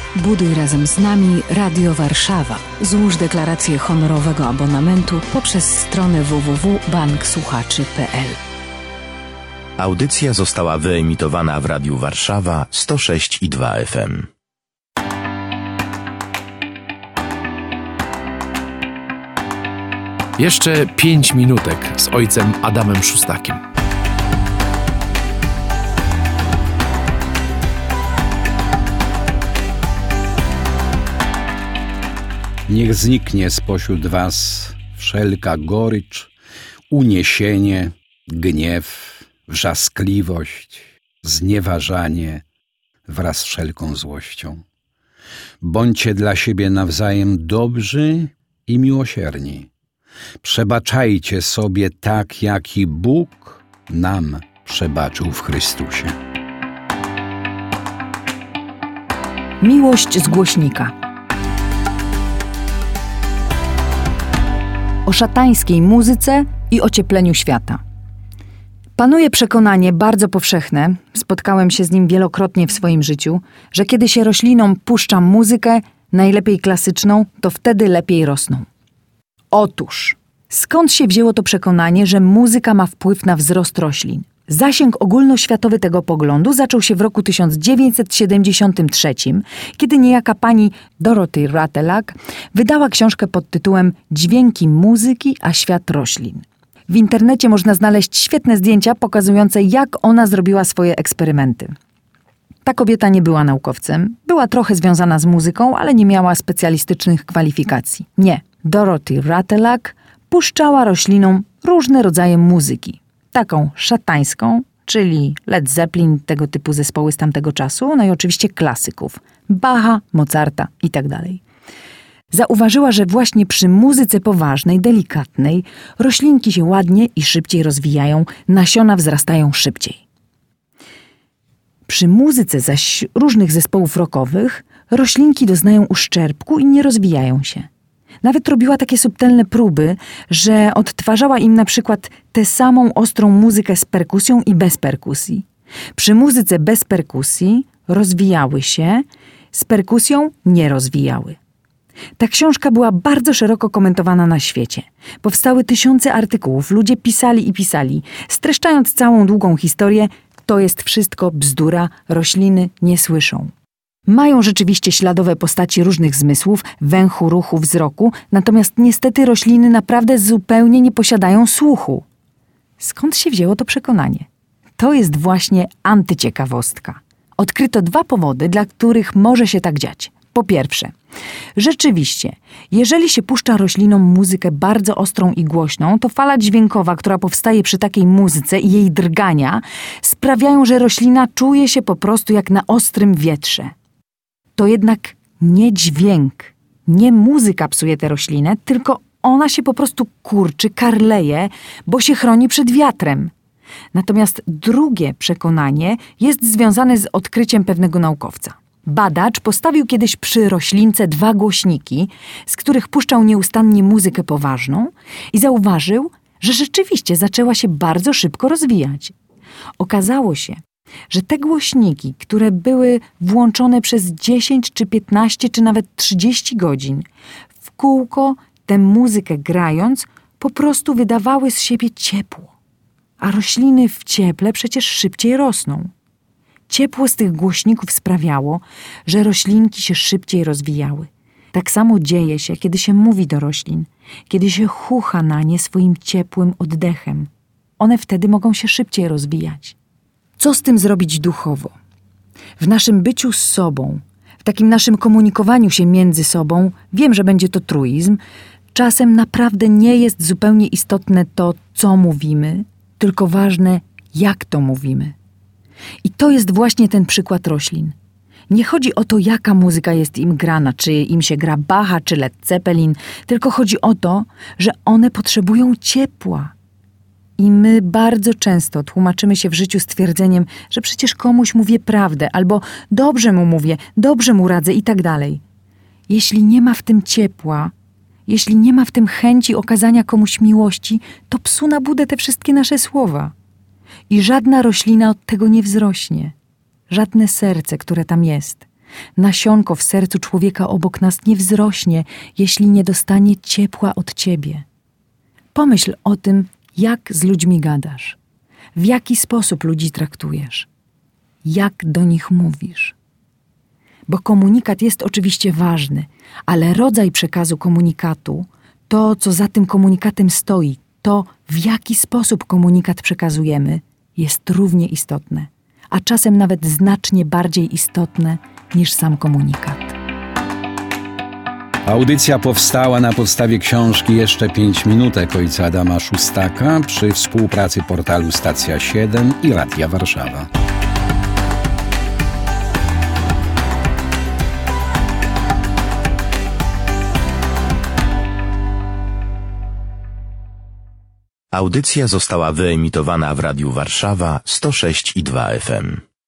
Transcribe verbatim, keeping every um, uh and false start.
Buduj razem z nami Radio Warszawa. Złóż deklarację honorowego abonamentu poprzez stronę w w w kropka bank słuchaczy kropka p l. Audycja została wyemitowana w Radiu Warszawa sto sześć i dwa F M. Jeszcze pięć minutek z ojcem Adamem Szustakiem. Niech zniknie spośród was wszelka gorycz, uniesienie, gniew, wrzaskliwość, znieważanie wraz z wszelką złością. Bądźcie dla siebie nawzajem dobrzy i miłosierni. Przebaczajcie sobie tak, jak i Bóg nam przebaczył w Chrystusie. Miłość z głośnika. O szatańskiej muzyce i ociepleniu świata. Panuje przekonanie bardzo powszechne, spotkałem się z nim wielokrotnie w swoim życiu, że kiedy się roślinom puszcza muzykę, najlepiej klasyczną, to wtedy lepiej rosną. Otóż, skąd się wzięło to przekonanie, że muzyka ma wpływ na wzrost roślin? Zasięg ogólnoświatowy tego poglądu zaczął się w roku tysiąc dziewięćset siedemdziesiątym trzecim, kiedy niejaka pani Dorothy Rattelack wydała książkę pod tytułem Dźwięki muzyki, a świat roślin. W internecie można znaleźć świetne zdjęcia pokazujące, jak ona zrobiła swoje eksperymenty. Ta kobieta nie była naukowcem, była trochę związana z muzyką, ale nie miała specjalistycznych kwalifikacji. Nie, Dorothy Rattelack puszczała roślinom różne rodzaje muzyki. Taką szatańską, czyli Led Zeppelin, tego typu zespoły z tamtego czasu, no i oczywiście klasyków, Bacha, Mozarta itd. Zauważyła, że właśnie przy muzyce poważnej, delikatnej, roślinki się ładnie i szybciej rozwijają, nasiona wzrastają szybciej. Przy muzyce zaś różnych zespołów rockowych roślinki doznają uszczerbku i nie rozwijają się. Nawet robiła takie subtelne próby, że odtwarzała im na przykład tę samą ostrą muzykę z perkusją i bez perkusji. Przy muzyce bez perkusji rozwijały się, z perkusją nie rozwijały. Ta książka była bardzo szeroko komentowana na świecie. Powstały tysiące artykułów, ludzie pisali i pisali. Streszczając całą długą historię, to jest wszystko bzdura, rośliny nie słyszą. Mają rzeczywiście śladowe postaci różnych zmysłów, węchu, ruchu, wzroku, natomiast niestety rośliny naprawdę zupełnie nie posiadają słuchu. Skąd się wzięło to przekonanie? To jest właśnie antyciekawostka. Odkryto dwa powody, dla których może się tak dziać. Po pierwsze, rzeczywiście, jeżeli się puszcza roślinom muzykę bardzo ostrą i głośną, to fala dźwiękowa, która powstaje przy takiej muzyce i jej drgania, sprawiają, że roślina czuje się po prostu jak na ostrym wietrze. To jednak nie dźwięk, nie muzyka psuje tę roślinę, tylko ona się po prostu kurczy, karleje, bo się chroni przed wiatrem. Natomiast drugie przekonanie jest związane z odkryciem pewnego naukowca. Badacz postawił kiedyś przy roślince dwa głośniki, z których puszczał nieustannie muzykę poważną i zauważył, że rzeczywiście zaczęła się bardzo szybko rozwijać. Okazało się, że te głośniki, które były włączone przez dziesięć czy piętnaście czy nawet trzydzieści godzin, w kółko tę muzykę grając, po prostu wydawały z siebie ciepło. A rośliny w cieple przecież szybciej rosną. Ciepło z tych głośników sprawiało, że roślinki się szybciej rozwijały. Tak samo dzieje się, kiedy się mówi do roślin, kiedy się chucha na nie swoim ciepłym oddechem. One wtedy mogą się szybciej rozwijać. Co z tym zrobić duchowo? W naszym byciu z sobą, w takim naszym komunikowaniu się między sobą, wiem, że będzie to truizm, czasem naprawdę nie jest zupełnie istotne to, co mówimy, tylko ważne, jak to mówimy. I to jest właśnie ten przykład roślin. Nie chodzi o to, jaka muzyka jest im grana, czy im się gra Bacha, czy Led Zeppelin, tylko chodzi o to, że one potrzebują ciepła. I my bardzo często tłumaczymy się w życiu stwierdzeniem, że przecież komuś mówię prawdę, albo dobrze mu mówię, dobrze mu radzę i tak dalej. Jeśli nie ma w tym ciepła, jeśli nie ma w tym chęci okazania komuś miłości, to psu na budę te wszystkie nasze słowa. I żadna roślina od tego nie wzrośnie. Żadne serce, które tam jest. Nasionko w sercu człowieka obok nas nie wzrośnie, jeśli nie dostanie ciepła od ciebie. Pomyśl o tym, jak z ludźmi gadasz, w jaki sposób ludzi traktujesz, jak do nich mówisz. Bo komunikat jest oczywiście ważny, ale rodzaj przekazu komunikatu, to co za tym komunikatem stoi, to w jaki sposób komunikat przekazujemy, jest równie istotne, a czasem nawet znacznie bardziej istotne niż sam komunikat. Audycja powstała na podstawie książki Jeszcze pięć minutek ojca Adama Szustaka przy współpracy portalu Stacja siedem i Radia Warszawa. Audycja została wyemitowana w Radiu Warszawa sto sześć i dwa F M.